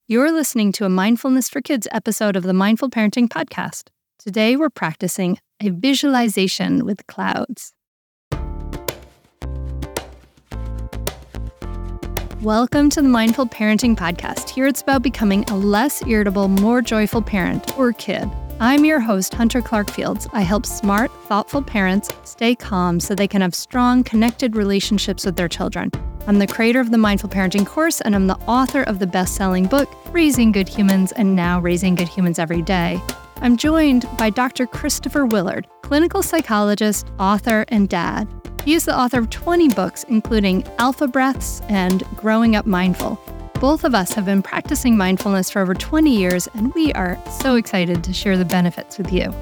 You're listening to a Mindfulness for Kids episode of the Mindful Parenting Podcast. Today, we're practicing a visualization with clouds. Welcome to the Mindful Parenting Podcast. Here it's about becoming a less irritable, more joyful parent or kid. I'm your host, Hunter Clark-Fields. I help smart, thoughtful parents stay calm so they can have strong, connected relationships with their children. I'm the creator of the Mindful Parenting course, and I'm the author of the best-selling book, Raising Good Humans, and now Raising Good Humans Every Day. I'm joined by Dr. Christopher Willard, clinical psychologist, author, and dad. He is the author of 20 books, including Alpha Breaths and Growing Up Mindful. Both of us have been practicing mindfulness for over 20 years, and we are so excited to share the benefits with you.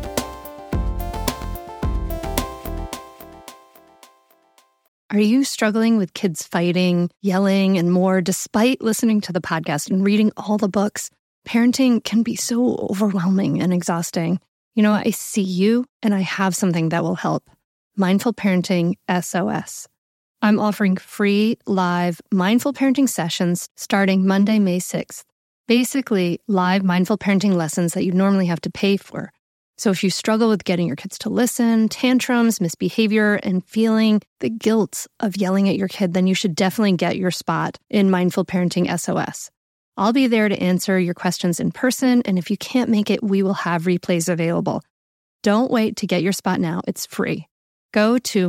Are you struggling with kids fighting, yelling, and more despite listening to the podcast and reading all the books? Parenting can be so overwhelming and exhausting. I see you, and I have something that will help. Mindful Parenting SOS. I'm offering free live mindful parenting sessions starting Monday, May 6th. Basically, live mindful parenting lessons that you normally have to pay for. So if you struggle with getting your kids to listen, tantrums, misbehavior, and feeling the guilt of yelling at your kid, then you should definitely get your spot in Mindful Parenting SOS. I'll be there to answer your questions in person, and if you can't make it, we will have replays available. Don't wait to get your spot now. It's free. Go to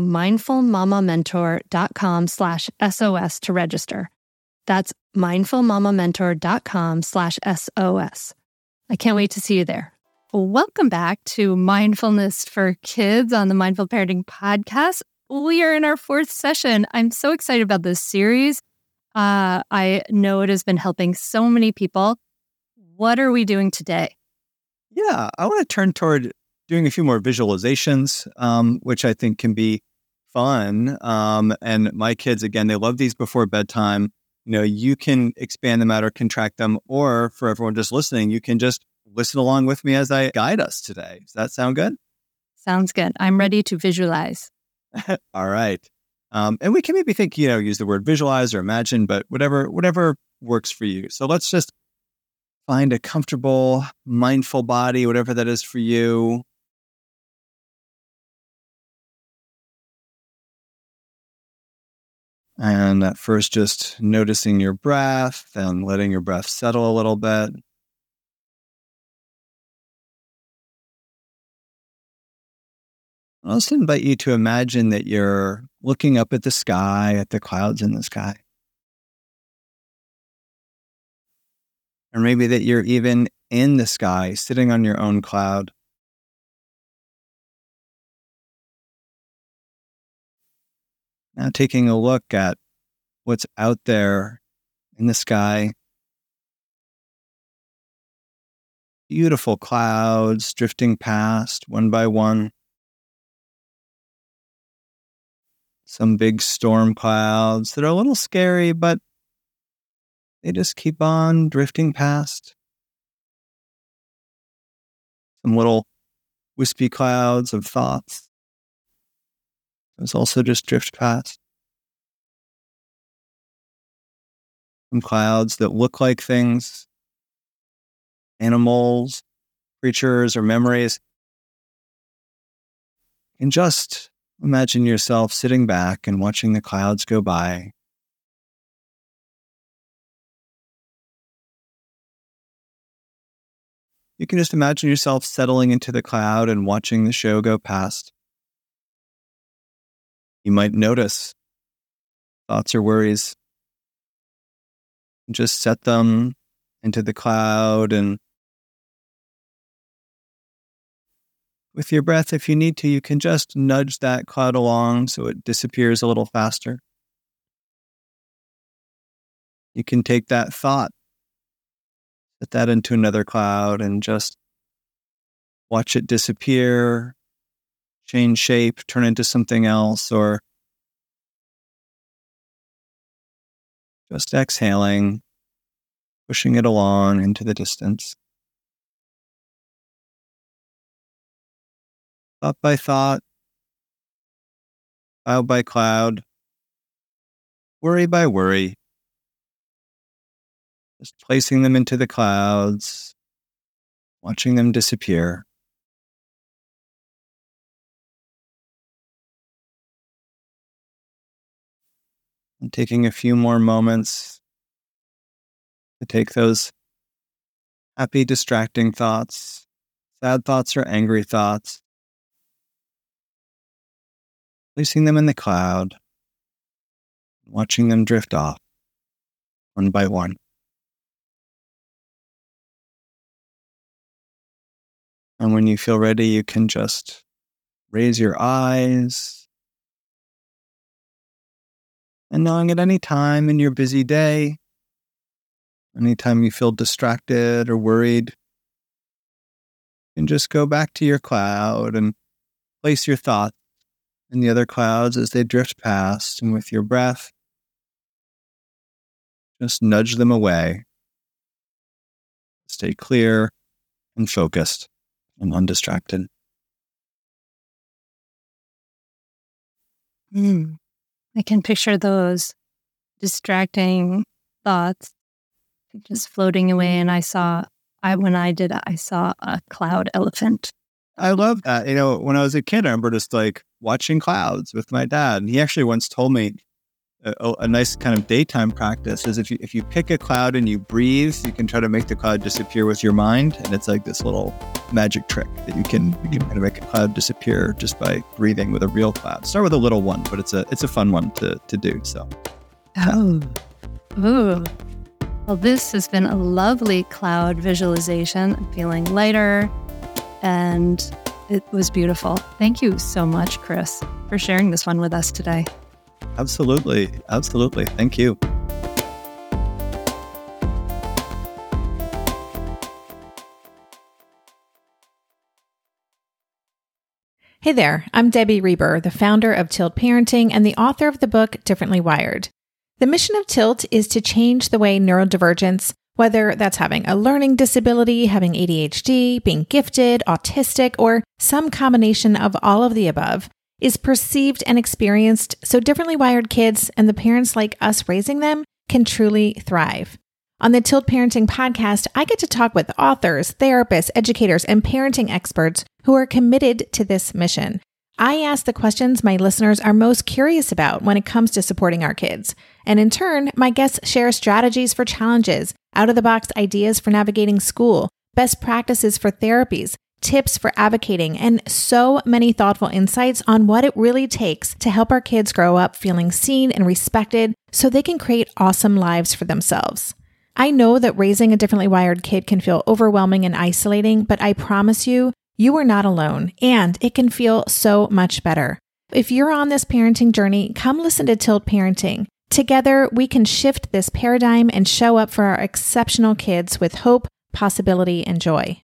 mindfulmamamentor.com/SOS to register. That's mindfulmamamentor.com/SOS. I can't wait to see you there. Welcome back to Mindfulness for Kids on the Mindful Parenting Podcast. We are in our 4th session. I'm so excited about this series. I know it has been helping so many people. What are we doing today? Yeah, I want to turn toward doing a few more visualizations, which I think can be fun. And my kids, again, they love these before bedtime. You can expand them out or contract them, or for everyone just listening, you can just listen along with me as I guide us today. Does that sound good? Sounds good. I'm ready to visualize. All right. And we can maybe think, use the word visualize or imagine, but whatever works for you. So let's just find a comfortable, mindful body, whatever that is for you. And at first, just noticing your breath and letting your breath settle a little bit. I'll also invite you to imagine that you're looking up at the sky, at the clouds in the sky. Or maybe that you're even in the sky, sitting on your own cloud. Now taking a look at what's out there in the sky. Beautiful clouds drifting past one by one. Some big storm clouds that are a little scary, but they just keep on drifting past. Some little wispy clouds of thoughts. Those also just drift past. Some clouds that look like things, animals, creatures, or memories. And just imagine yourself sitting back and watching the clouds go by. You can just imagine yourself settling into the cloud and watching the show go past. You might notice thoughts or worries. Just set them into the cloud, and with your breath, if you need to, you can just nudge that cloud along so it disappears a little faster. You can take that thought, put that into another cloud, and just watch it disappear, change shape, turn into something else, or just exhaling, pushing it along into the distance. Thought by thought, cloud by cloud, worry by worry. Just placing them into the clouds, watching them disappear. And taking a few more moments to take those happy, distracting thoughts, sad thoughts, or angry thoughts, placing them in the cloud, watching them drift off one by one. And when you feel ready, you can just raise your eyes. And knowing at any time in your busy day, anytime you feel distracted or worried, you can just go back to your cloud and place your thoughts in the other clouds as they drift past. And with your breath, just nudge them away. Stay clear and focused and undistracted. I can picture those distracting thoughts just floating away. And I saw a cloud elephant. I love that. When I was a kid, I remember just watching clouds with my dad. And he actually once told me a nice kind of daytime practice is if you pick a cloud and you breathe, you can try to make the cloud disappear with your mind. And it's like this little magic trick that you can kind of make a cloud disappear just by breathing with a real cloud. Start with a little one, but it's a fun one to do. So. Oh. Ooh. Well, this has been a lovely cloud visualization. I'm feeling lighter, and it was beautiful. Thank you so much, Chris, for sharing this one with us today. Absolutely. Absolutely. Thank you. Hey there, I'm Debbie Reber, the founder of Tilt Parenting and the author of the book Differently Wired. The mission of Tilt is to change the way neurodivergence, whether that's having a learning disability, having ADHD, being gifted, autistic, or some combination of all of the above, is perceived and experienced so differently wired kids and the parents like us raising them can truly thrive. On the Tilt Parenting podcast, I get to talk with authors, therapists, educators, and parenting experts who are committed to this mission. I ask the questions my listeners are most curious about when it comes to supporting our kids. And in turn, my guests share strategies for challenges, out-of-the-box ideas for navigating school, best practices for therapies, tips for advocating, and so many thoughtful insights on what it really takes to help our kids grow up feeling seen and respected so they can create awesome lives for themselves. I know that raising a differently wired kid can feel overwhelming and isolating, but I promise you, you are not alone, and it can feel so much better. If you're on this parenting journey, come listen to Tilt Parenting. Together, we can shift this paradigm and show up for our exceptional kids with hope, possibility, and joy.